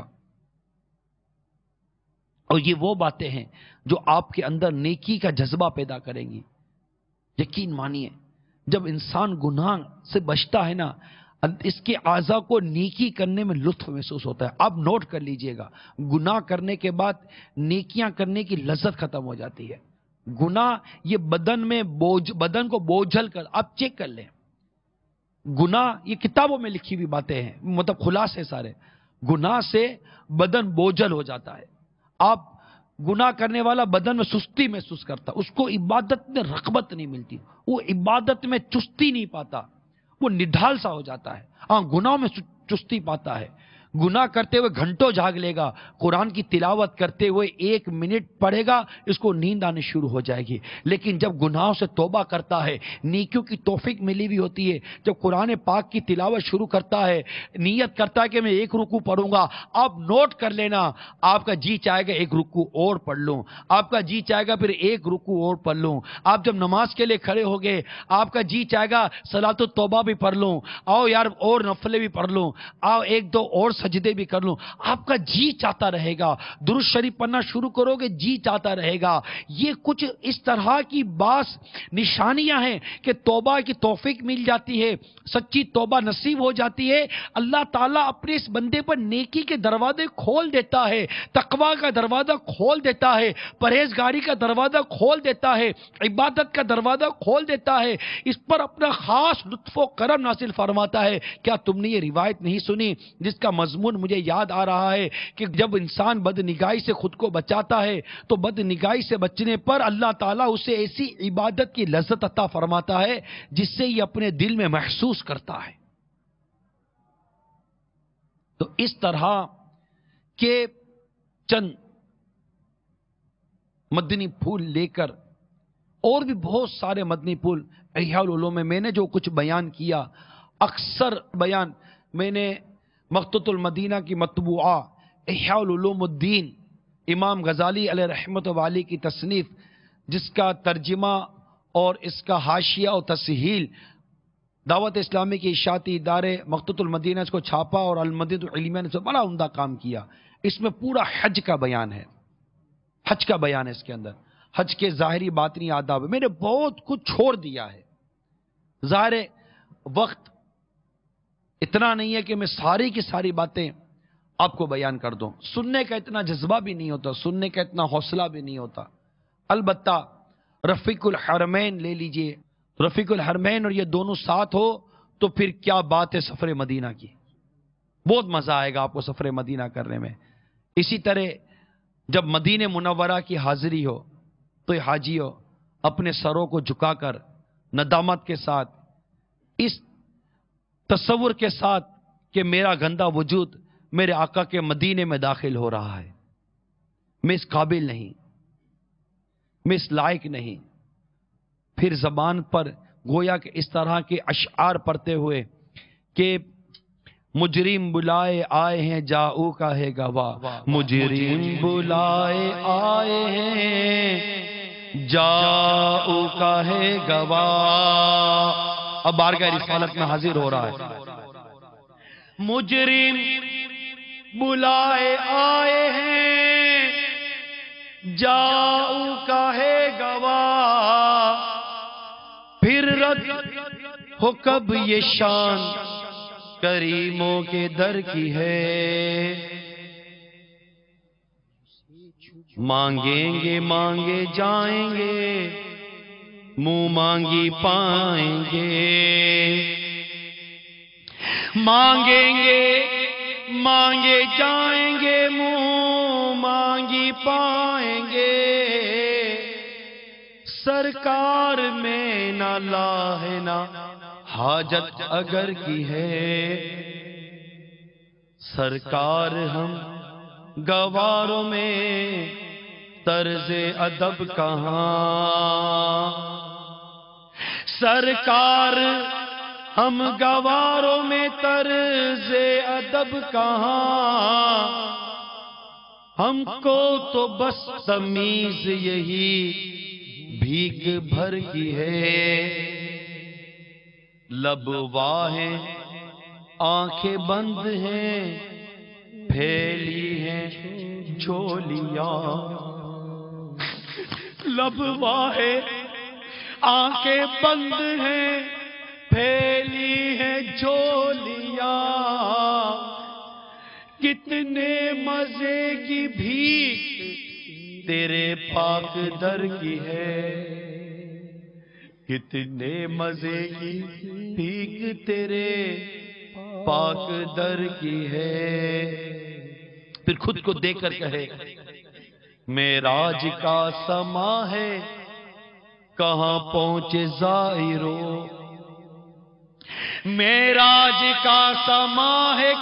B: اور یہ وہ باتیں ہیں جو آپ کے اندر نیکی کا جذبہ پیدا کریں گی. یقین مانیے جب انسان گناہ سے بچتا ہے نا، اس کے اعضاء کو نیکی کرنے میں لطف محسوس ہوتا ہے. آپ نوٹ کر لیجئے گا، گناہ کرنے کے بعد نیکیاں کرنے کی لذت ختم ہو جاتی ہے. گناہ یہ بدن کو بوجھل کر، آپ چیک کر لیں. گناہ یہ کتابوں میں لکھی ہوئی باتیں ہیں، مطلب خلاصے سارے. گناہ سے بدن بوجھل ہو جاتا ہے. آپ گناہ کرنے والا بدن میں سستی محسوس کرتا، اس کو عبادت میں رغبت نہیں ملتی، وہ عبادت میں چستی نہیں پاتا، وہ نڈھال سا ہو جاتا ہے. ہاں گناہوں میں چستی پاتا ہے، गुनाह करते हुए घंटों जाग लेगा, कुरान की तिलावत करते हुए 1 मिनट पढ़ेगा, इसको नींद आनी शुरू हो जाएगी। लेकिन जब गुनाहों से तौबा करता है, नेकियों की तौफीक मिली हुई होती है, जब कुरान पाक की तिलावत शुरू करता है, नियत करता है कि मैं 1 रुकू पढ़ूंगा, आप नोट कर लेना, आपका जी चाहेगा 1 रुकू और पढ़ लूं, आपका जी चाहेगा फिर 1 रुकू और पढ़ लूं। आप जब नमाज के लिए खड़े हो गए, आपका जी चाहेगा सलातो तौबा भी पढ़ लूं, आओ यार और नफले भी पढ़ लूं, आओ 1-2 और सजदे भी कर लूं, आपका जी चाहता रहेगा। दुरूद शरीफ पढ़ना शुरू करोगे, जी चाहता रहेगा। ये कुछ इस तरह की बास निशानियां हैं कि तौबा की तौफीक मिल जाती है, सच्ची तौबा नसीब हो जाती है। अल्लाह ताला अपने इस बंदे पर नेकी के दरवाजे खोल देता है, तकवा का दरवाजा खोल देता है, परहेजगारी का दरवाजा खोल देता है, इबादत का दरवाजा खोल देता है, इस पर अपना खास लुत्फ़ो करम नासिल फरमाता है। क्या तुमने ये रिवायत नहीं सुनी जिसका मजमून मुझे याद आ रहा है कि जब इंसान बदनिगाही से खुद को बचाता है तो बदनिगाही से बचने पर अल्लाह ताला उसे ऐसी इबादत की लज्जत अता फरमाता है जिससे ये अपने दिल में महसूस करता है। तो इस तरह के चंद मदनी फूल लेकर और भी बहुत सारे मदनी फूल इह्याउल उलूम में मैंने जो कुछ बयान किया, अक्सर बयान मैंने मक़तूतुल मदीना की मतबूआ इह्याउल उलूमुद्दीन इमाम गजाली अलैहि रहमत वाली की तसनीफ, जिसका तर्जुमा और इसका हाशिया और तस्हील दावत इस्लामी के इशाती इदारे मक़तूतुल मदीना इसको छापा और अल मदीनतुल इल्मिया ने इसमें बड़ा उम्दा काम किया। इसमें पूरा हज का बयान है, हज का बयान है इसके अंदर, हज के ज़ाहिरी बातिनी आदाब। मैंने बहुत कुछ छोड़ दिया है, ज़ाहिर वक्त इतना नहीं है कि मैं सारी की सारी बातें आपको बयान कर दूं, सुनने का इतना जज्बा भी नहीं होता, सुनने का इतना हौसला भी नहीं होता। अलबत्ता रफ़ीकुल हरमैन ले लीजिए, रफ़ीकुल हरमैन और ये दोनों साथ हो तो फिर क्या बात है सफ़र मदीना की, बहुत मज़ा आएगा आपको सफ़र मदीना करने में। इसी तरह जब मदीने मुनव्वरा की हाजिरी हो तो हाजियों अपने सरों को झुकाकर नदामत के साथ, इस तस्वुर के साथ कि मेरा गंदा वजूद मेरे आका के मदीने में दाखिल हो रहा है, मैं इस काबिल नहीं, मैं इस लायक नहीं, फिर जबान पर गोया के इस तरह के अशआर पढ़ते हुए कि मुजरिम बुलाए आए हैं जाऊ का है गवाह, मुजरिम बुलाए आए हैं जाऊ का है गवाह। अब बारगाह रिसालत में हाजिर हो रहा है, मुजरिम बुलाए आए हैं जाऊ का है गवाह, फिर रद हो कब ये शान करीमों के दर की है। मांगेंगे मांगे जाएंगे, मुंह मांगी पाएंगे, मांगेंगे मांगे जाएंगे, मुंह मांगी पाएंगे, सरकार में ना लाहे ना हाजत अगर की है, सरकार हम गवारों में तर्ज़े अदब कहां, सरकार हम गवारों में तर्ज़े अदब कहां, हमको तो बस तमीज यही भीख भर की है। लब वाहें आंखें बंद हैं, फैली हैं झोलियां, लब वाहें आंखें बंद हैं, फैली हैं झोलियां, कितने मजे की भीख तेरे पाक दर की है, कितने मजे की भीख तेरे पाक दर की है। फिर खुद को देखकर कहे मेराज का समा है, कहां पहुंचे ज़ाहिरो, معراج کا سما ہے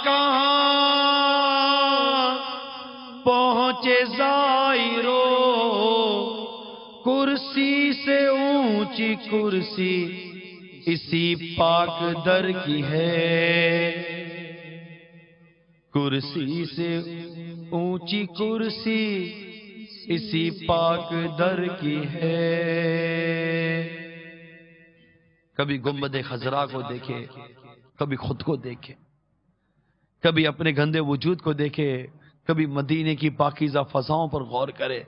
B: کہاں پہنچے زائرو، کرسی سے اونچی کرسی اسی پاک در کی ہے، کرسی سے اونچی کرسی اسی پاک در کی ہے۔ کبھی گنبد خضرا کو دیکھے، کبھی خود کو دیکھے، کبھی اپنے گندے وجود کو دیکھے، کبھی مدینے کی پاکیزہ فضاؤں پر غور کرے۔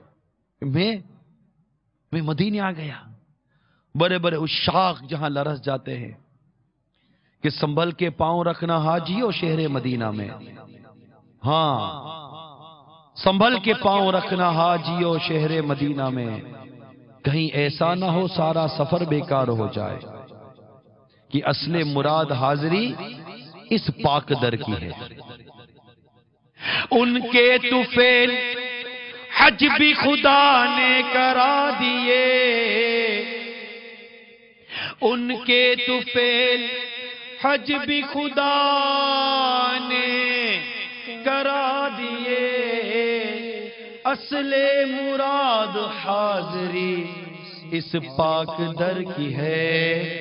B: میں مدینے آ گیا۔ بڑے بڑے عشاق جہاں لرز جاتے ہیں کہ سنبھل کے پاؤں رکھنا حاجیو شہر مدینہ میں، ہاں سنبھل کے پاؤں رکھنا حاجیو شہر مدینہ میں، کہیں ایسا نہ ہو سارا سفر بیکار ہو جائے، کہ اصل مراد حاضری اس پاک در کی ہے۔ ان کے طفیل حج بھی خدا نے کرا دیے، ان کے طفیل حج بھی خدا نے کرا دیے، اصل مراد حاضری اس پاک در کی ہے،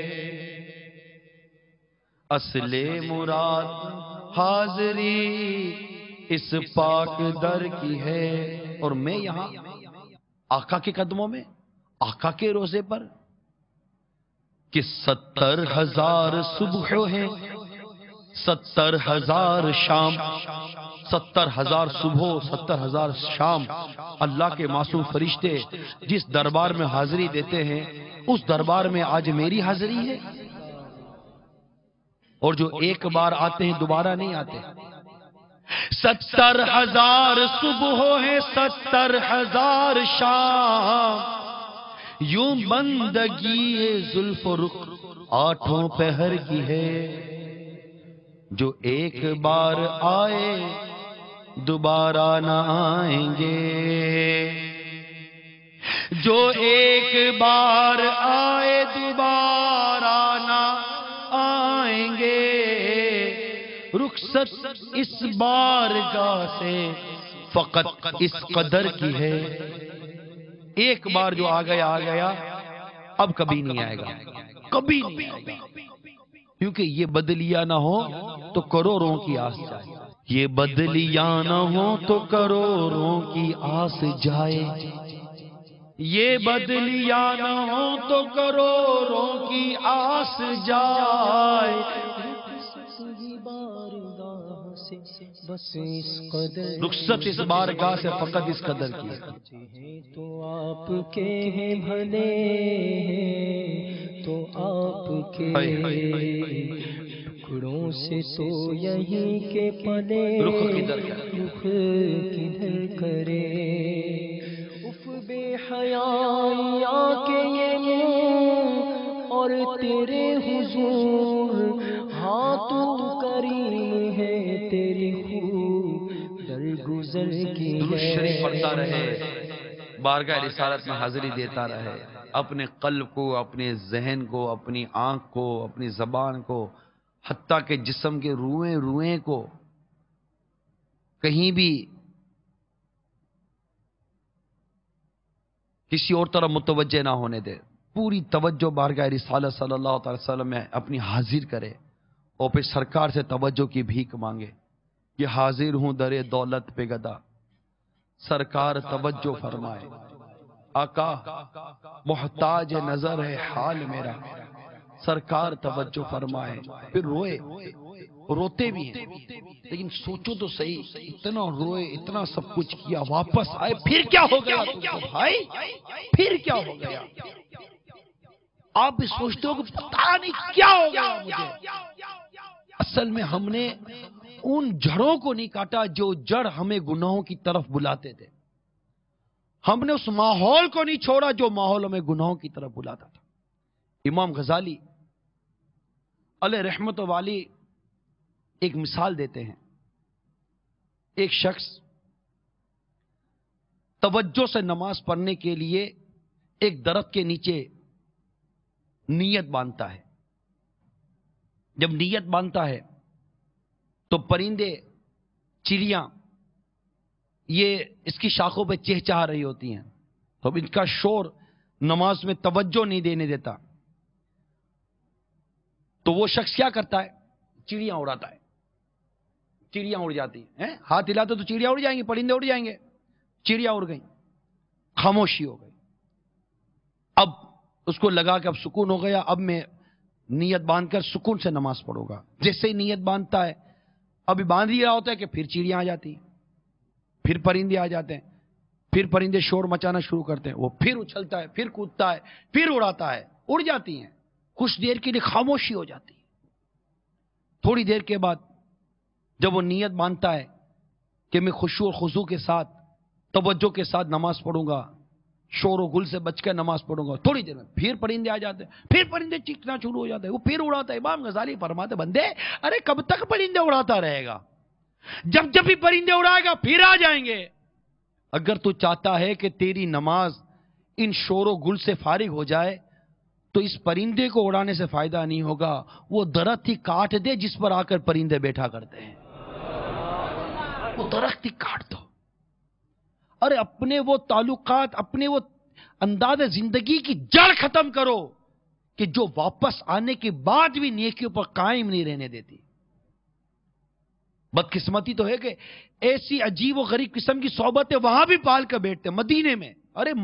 B: اصل مراد حاضری اس پاک در کی ہے۔ اور میں یہاں آقا کے قدموں میں، آقا کے روزے پر، کہ 70,000 صبح ہیں، 70,000 شام، 70,000 صبح، 70,000 شام، اللہ کے معصوم فرشتے جس دربار میں حاضری دیتے ہیں، اس دربار میں آج میری حاضری ہے، اور جو ایک بار آتے ہیں دوبارہ نہیں آتے۔ 70,000 صبح ہیں، 70,000 شام، یوں بندگی زلف و رخ آٹھوں پہر کی ہے، جو ایک بار آئے دوبارہ نہ آئیں گے، جو ایک بار آئے دوبارہ نہ آئیں گے، رخصت اس بارگاہ سے فقط اس قدر کی ہے، ایک بار جو آ گیا اب کبھی نہیں آئے گا، کبھی نہیں آئے گا، کیونکہ یہ بدلیاں نہ ہو تو کروڑوں کی آس جائے، یہ بدلیاں نہ ہو تو کروڑوں کی آس جائے، یہ بدلیاں نہ ہو تو کروڑوں کی آس جائے،
A: بس اس قدر
B: رخصت اس بارگاہ سے فقط اس قدر کی ہے،
A: تو آپ کے ہیں بھلے ہیں، تو آپ کے ٹکڑوں سے تو یہیں کے پلے،
B: رخ کدھر کرے،
A: رخ کدھر کرے، اف بے حیاں کے یہ منہ اور تیرے حضور، ہاں تو کریم ہے تیری خوب درگزر کی
B: درود
A: ہے۔
B: شریف پڑھتا رہے، بارگاہ رسالت میں حاضری دیتا رہے، اپنے قلب کو، اپنے ذہن کو، اپنی آنکھ کو، اپنی زبان کو، حتیٰ کہ جسم کے روئیں روئیں کو کہیں بھی کسی اور طرف متوجہ نہ ہونے دے، پوری توجہ بارگاہ رسالت صلی اللہ علیہ وسلم میں اپنی حاضر کرے، اور پھر سرکار سے توجہ کی بھیک مانگے کہ حاضر ہوں در دولت پہ گدا، سرکار توجہ فرمائے، آقا محتاج نظر ہے حال میرا، سرکار توجہ فرمائے، پھر روئے، روتے بھی ہیں، لیکن سوچو تو صحیح، اتنا روئے، اتنا سب کچھ کیا، واپس آئے، پھر کیا ہو گیا تم کو بھائی، پھر کیا ہو گیا؟ آپ بھی سوچتے ہو کہ پتہ نہیں کیا ہو گیا مجھے، اصل میں ہم نے ان جڑوں کو نہیں کاٹا جو جڑ ہمیں گناہوں کی طرف بلاتے تھے، ہم نے اس ماحول کو نہیں چھوڑا جو ماحول ہمیں گناہوں کی طرف بلاتا تھا۔ امام غزالی علیہ رحمت والی ایک مثال دیتے ہیں، ایک شخص توجہ سے نماز پڑھنے کے لیے ایک درخت کے نیچے نیت باندھتا ہے،
C: جب نیت باندھتا ہے تو پرندے، چڑیاں یہ اس کی شاخوں پہ چہچہا رہی ہوتی ہیں، تو اب ان کا شور نماز میں توجہ نہیں دینے دیتا، تو وہ شخص کیا کرتا ہے؟ چڑیاں اڑاتا ہے، چڑیاں اڑ جاتی ہیں، ہاتھ ہلاتے تو چڑیاں اڑ جائیں گی، پرندے اڑ جائیں گے، چڑیاں اڑ گئیں، خاموشی ہو گئی۔ اب اس کو لگا کہ اب سکون ہو گیا، اب میں نیت باندھ کر سکون سے نماز پڑھوں گا۔ جیسے ہی نیت باندھتا ہے، ابھی باندھ ہی رہا ہوتا ہے کہ پھر چڑیاں آ جاتی ہیں، پھر پرندے آ جاتے ہیں، پھر پرندے شور مچانا شروع کرتے ہیں، وہ پھر اچھلتا ہے، پھر کودتا ہے، پھر اڑاتا ہے، اڑ جاتی ہیں، کچھ دیر کے لیے خاموشی ہو جاتی ہے۔ تھوڑی دیر کے بعد جب وہ نیت باندھتا ہے کہ میں خشوع اور خضوع کے ساتھ، توجہ کے ساتھ نماز پڑھوں گا، شور و گل سے بچ کر نماز پڑھوں گا، تھوڑی دیر میں پھر پرندے آ جاتے ہیں، پھر پرندے چیخنا شروع ہو جاتے ہیں، وہ پھر اڑاتا ہے۔ امام غزالی فرماتے بندے ارے کب تک پرندے اڑاتا رہے گا؟ جب جب بھی پرندے اڑائے گا پھر آ جائیں گے۔ اگر تو چاہتا ہے کہ تیری نماز ان شور و گل سے فارغ ہو جائے تو اس پرندے کو اڑانے سے فائدہ نہیں ہوگا، وہ درخت ہی کاٹ دے جس پر آ کر پرندے بیٹھا کرتے ہیں، وہ درخت ہی کاٹ دو۔ ارے اپنے وہ تعلقات، اپنے وہ انداز زندگی کی جڑ ختم کرو کہ جو واپس آنے کے بعد بھی نیکیوں پر قائم نہیں رہنے دیتی۔ بدقسمتی تو ہے کہ ایسی عجیب و غریب قسم کی صحبتیں وہاں بھی پال کر بیٹھتے ہیں، مدینے میں۔ ارے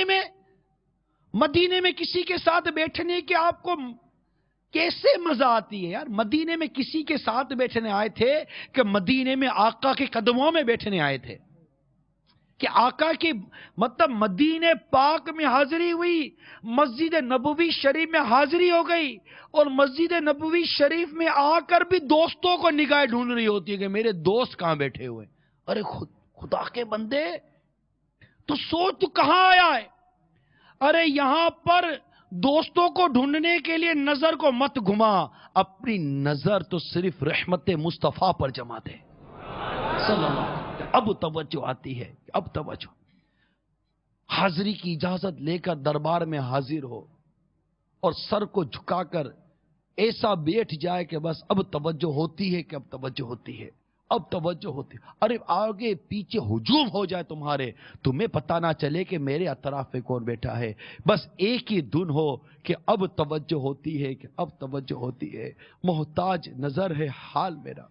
C: مدینے میں کسی کے ساتھ بیٹھنے کے آپ کو کیسے مزہ آتی ہے یار؟ مدینے میں کسی کے ساتھ بیٹھنے آئے تھے کہ مدینے میں آقا کے قدموں میں بیٹھنے آئے تھے، کہ آقا کی مطلب مدینے پاک میں حاضری ہوئی، مسجد نبوی شریف میں حاضری ہو گئی، اور مسجد نبوی شریف میں آ کر بھی دوستوں کو نگاہ ڈھونڈ رہی ہوتی ہے کہ میرے دوست کہاں بیٹھے ہوئے۔ ارے خدا کے بندے تو سوچ تو کہاں آیا ہے؟ ارے یہاں پر دوستوں کو ڈھونڈنے کے لیے نظر کو مت گھما، اپنی نظر تو صرف رحمت مصطفیٰ پر جما دے صلی اللہ علیہ وسلم۔ اب توجہ آتی ہے، اب توجہ، حاضری کی اجازت لے کر دربار میں حاضر ہو اور سر کو جھکا کر ایسا بیٹھ جائے کہ بس اب توجہ ہوتی ہے، کہ اب توجہ ہوتی ہے، اب توجہ ہوتی ہے۔ ارے آگے پیچھے ہجوم ہو جائے تمہارے، تمہیں پتہ نہ چلے کہ میرے اطراف میں کون بیٹھا ہے، بس ایک ہی دن ہو کہ اب توجہ ہوتی ہے، کہ اب توجہ ہوتی ہے۔ محتاج نظر ہے حال میرا،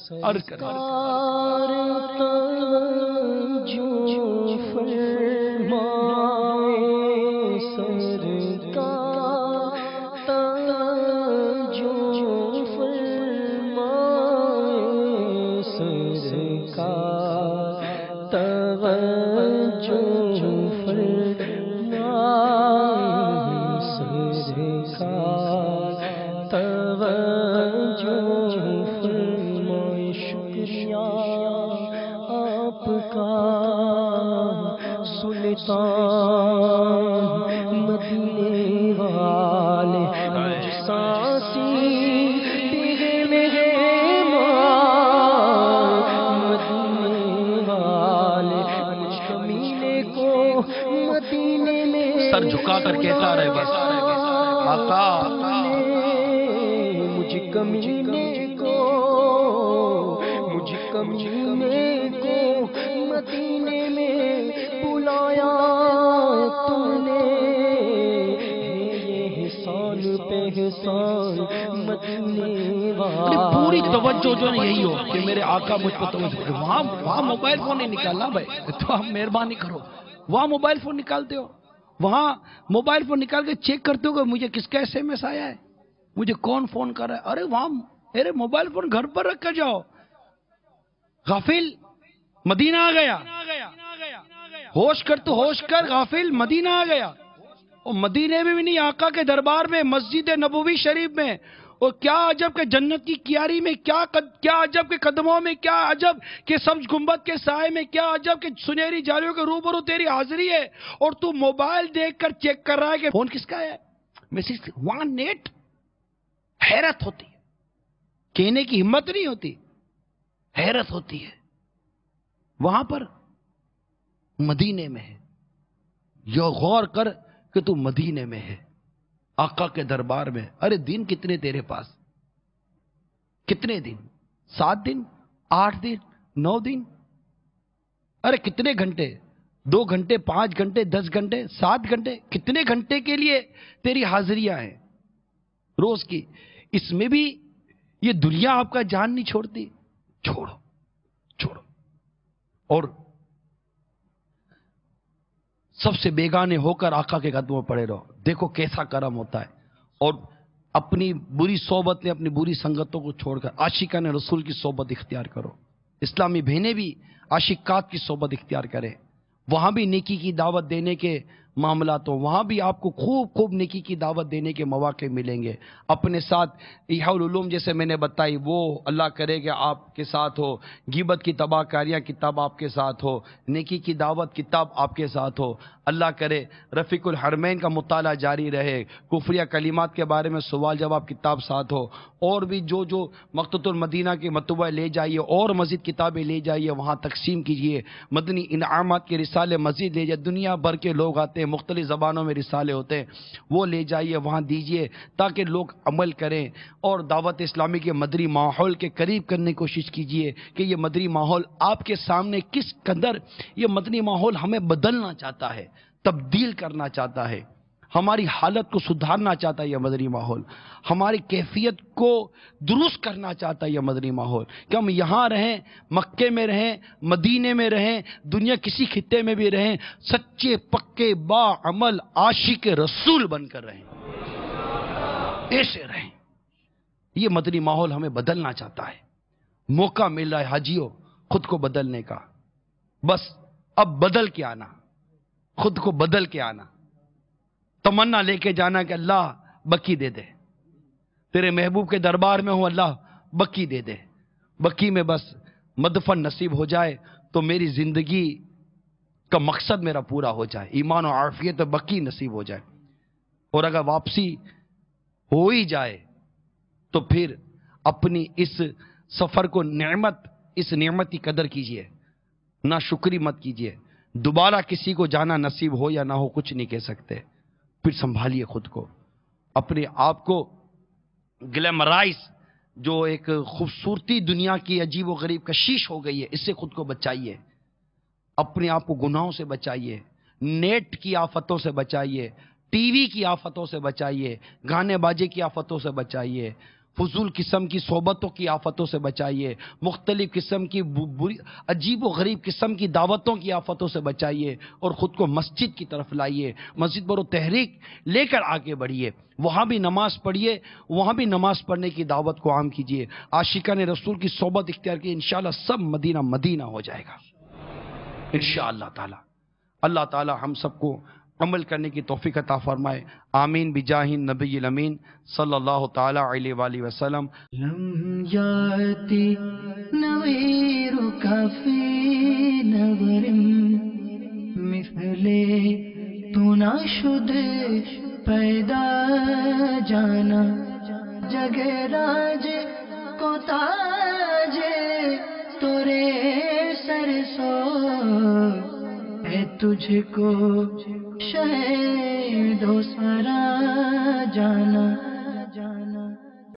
A: مدینے والے سانسی مدینے والے مجھ کمینے کو مدینے میں
C: سر جھکا کر کہتا رہے بس آقا،
A: مجھ کمینے کو مدینے میں بلایا تو نے، یہ احسان پہ احسان مدینے والا۔
C: پوری توجہ جو ہے یہی ہو کہ میرے آقا مجھ پر توجہ۔ وہاں موبائل فون نہیں نکالنا بھائی، تو آپ مہربانی کرو، وہاں موبائل فون نکالتے ہو، وہاں موبائل فون نکال کے چیک کرتے ہو کہ مجھے کس کا ایس ایم ایس آیا ہے، مجھے کون فون کر رہا ہے۔ ارے وہاں میرے موبائل فون گھر پر رکھ کر جاؤ۔ غافل مدینہ آ گیا، ہوش کر تو ہوش کر، غافل مدینہ آ گیا، اور مدینے میں بھی نہیں، آقا کے دربار میں، مسجد نبوی شریف میں، اور کیا عجب کہ جنت کی کیاری میں، کیا عجب کے قدموں میں، کیا عجب کہ سبز گنبد کے سائے میں، کیا عجب کہ سنہری جالیوں کے روبرو تیری حاضری ہے، اور تو موبائل دیکھ کر چیک کر رہا ہے کہ فون کس کا ہے، میسج وہاں نیٹ۔ حیرت ہوتی ہے، کہنے کی ہمت نہیں ہوتی، حیرت ہوتی ہے۔ وہاں پر مدینے میں ہے، یہ غور کر کہ تو مدینے میں ہے، آقا کے دربار میں۔ ارے دن کتنے تیرے پاس، کتنے دن؟ 7 دن، 8 دن، 9 دن؟ ارے کتنے گھنٹے؟ 2 گھنٹے، 5 گھنٹے، 10 گھنٹے، 7 گھنٹے؟ کتنے گھنٹے کے لیے تیری حاضریاں ہیں روز کی؟ اس میں بھی یہ دنیا آپ کا جان نہیں چھوڑتی؟ چھوڑو چھوڑو، اور سب سے بیگانے ہو کر آقا کے قدموں میں پڑے رہو. دیکھو کیسا کرم ہوتا ہے. اور اپنی بری صحبت میں، اپنی بری سنگتوں کو چھوڑ کر عاشقان رسول کی صحبت اختیار کرو. اسلامی بہنیں بھی عاشقات کی صحبت اختیار کریں. وہاں بھی نیکی کی دعوت دینے کے معاملات ہوں، وہاں بھی آپ کو خوب خوب نیکی کی دعوت دینے کے مواقع ملیں گے. اپنے ساتھ احیاء العلوم جیسے میں نے بتائی وہ اللہ کرے کہ آپ کے ساتھ ہو. غیبت کی تباہ کاریاں کتاب آپ کے ساتھ ہو. نیکی کی دعوت کتاب آپ کے ساتھ ہو. اللہ کرے رفیق الحرمین کا مطالعہ جاری رہے. کفریہ کلمات کے بارے میں سوال جواب کتاب ساتھ ہو. اور بھی جو مقتۃ المدینہ کے مطبوعہ لے جائیے، اور مزید کتابیں لے جائیے، وہاں تقسیم کیجیے. مدنی انعامات کے رسالے مزید لے جائیے. دنیا بھر کے لوگ آتے ہیں، مختلف زبانوں میں رسالے ہوتے ہیں، وہ لے جائیے، وہاں دیجیے تاکہ لوگ عمل کریں. اور دعوت اسلامی کے مدری ماحول کے قریب کرنے کی کوشش کیجیے کہ یہ مدری ماحول آپ کے سامنے کس قدر یہ مدنی ماحول ہمیں بدلنا چاہتا ہے، تبدیل کرنا چاہتا ہے، ہماری حالت کو سدھارنا چاہتا ہے. یہ مدنی ماحول ہماری کیفیت کو درست کرنا چاہتا ہے. یہ مدنی ماحول کہ ہم یہاں رہیں، مکے میں رہیں، مدینے میں رہیں، دنیا کسی خطے میں بھی رہیں، سچے پکے با عمل عاشق رسول بن کر رہیں، ایسے رہیں. یہ مدنی ماحول ہمیں بدلنا چاہتا ہے. موقع مل رہا ہے حاجیوں خود کو بدلنے کا. بس اب بدل کے آنا، خود کو بدل کے آنا. تمنا لے کے جانا کہ اللہ بکی دے دے، تیرے محبوب کے دربار میں ہوں، اللہ بکی دے دے. بکی میں بس مدفن نصیب ہو جائے تو میری زندگی کا مقصد میرا پورا ہو جائے. ایمان و عافیت بکی نصیب ہو جائے. اور اگر واپسی ہو ہی جائے تو پھر اپنی اس سفر کو اس نعمت کی قدر کیجئے، نہ شکری مت کیجئے. دوبارہ کسی کو جانا نصیب ہو یا نہ ہو کچھ نہیں کہہ سکتے. پھر سنبھالیے خود کو، اپنے آپ کو گلیمرائز جو ایک خوبصورتی دنیا کی عجیب و غریب کشش ہو گئی ہے، اس سے خود کو بچائیے. اپنے آپ کو گناہوں سے بچائیے، نیٹ کی آفتوں سے بچائیے، ٹی وی کی آفتوں سے بچائیے، گانے باجے کی آفتوں سے بچائیے، فضول قسم کی صحبتوں کی آفتوں سے بچائیے، مختلف قسم کی عجیب و غریب قسم کی دعوتوں کی آفتوں سے بچائیے. اور خود کو مسجد کی طرف لائیے. مسجد پر وہ تحریک لے کر آگے بڑھیے. وہاں بھی نماز پڑھیے، وہاں بھی نماز پڑھنے کی دعوت کو عام کیجیے. عاشقان رسول کی صحبت اختیار کی، انشاءاللہ سب مدینہ مدینہ ہو جائے گا انشاءاللہ تعالی. اللہ تعالی ہم سب کو عمل کرنے کی توفیق عطا فرمائے. آمین بجاہ النبی الامین صلی اللہ تعالی علیہ وآلہ وسلم.
A: لم یاتی نویرک فی نور مثل تو نشد پیدا جانا جگ راج کو تاج تورے سر سو ہے تجھ کو شہد و سرا جانا.